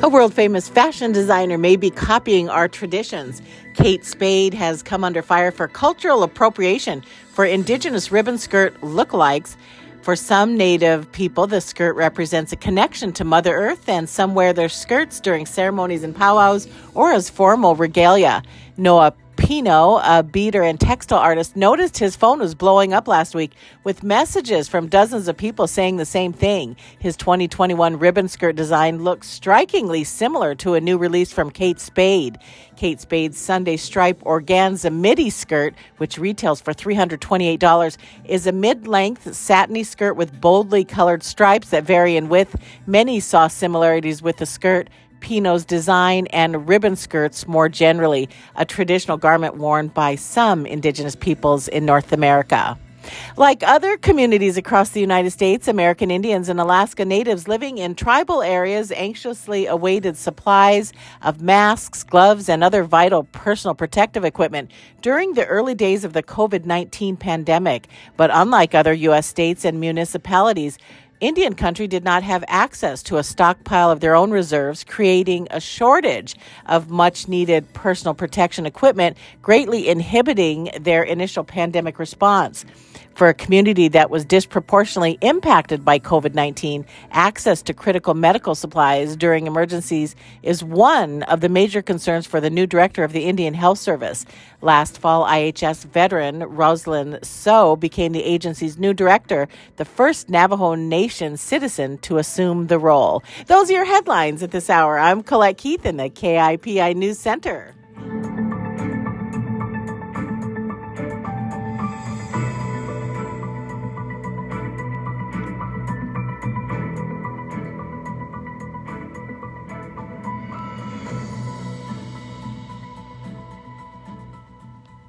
A world-famous fashion designer may be copying our traditions. Kate Spade has come under fire for cultural appropriation for indigenous ribbon skirt lookalikes. For some Native people, the skirt represents a connection to Mother Earth, and some wear their skirts during ceremonies and powwows or as formal regalia. Noah Pino, a beater and textile artist, noticed his phone was blowing up last week with messages from dozens of people saying the same thing. His 2021 ribbon skirt design looks strikingly similar to a new release from Kate Spade. Kate Spade's Sunday stripe organza midi skirt, which retails for $328, is a mid-length satiny skirt with boldly colored stripes that vary in width. Many saw similarities with the skirt, Pino's design, and ribbon skirts more generally, a traditional garment worn by some indigenous peoples in North America. Like other communities across the United States, American Indians and Alaska Natives living in tribal areas anxiously awaited supplies of masks, gloves, and other vital personal protective equipment during the early days of the COVID-19 pandemic. But unlike other U.S. states and municipalities, Indian country did not have access to a stockpile of their own reserves, creating a shortage of much-needed personal protection equipment, greatly inhibiting their initial pandemic response. For a community that was disproportionately impacted by COVID-19, access to critical medical supplies during emergencies is one of the major concerns for the new director of the Indian Health Service. Last fall, IHS veteran Rosalind So became the agency's new director, the first Navajo Nation citizen to assume the role. Those are your headlines at this hour. I'm Colette Keith in the KIPI News Center.